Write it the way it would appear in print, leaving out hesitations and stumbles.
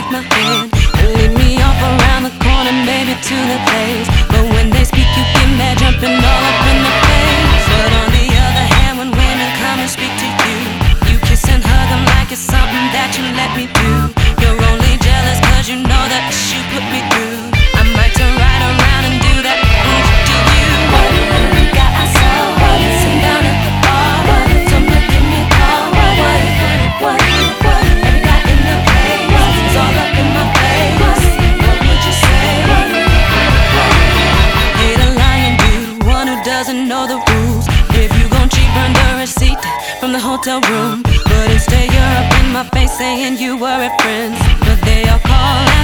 take my hand and lead me off around the corner, maybe to the place. But when they speak, you get mad, jumping all up in the face. But on the other hand, when women come and speak to you, you kiss and hug them like it's something that you let me do. You're only jealous cause you know that you put me through. I might turn right around and do that to you. What if we got ourselves? What if sitting down at the bar? What if someone give me a call? What if got in the place? It's all up in my face. What would you say? Hate a lying dude, one who doesn't know the rules. If you gon' cheat, burn the receipt from the hotel room. But instead you're up in my face saying you were at friends, but they all call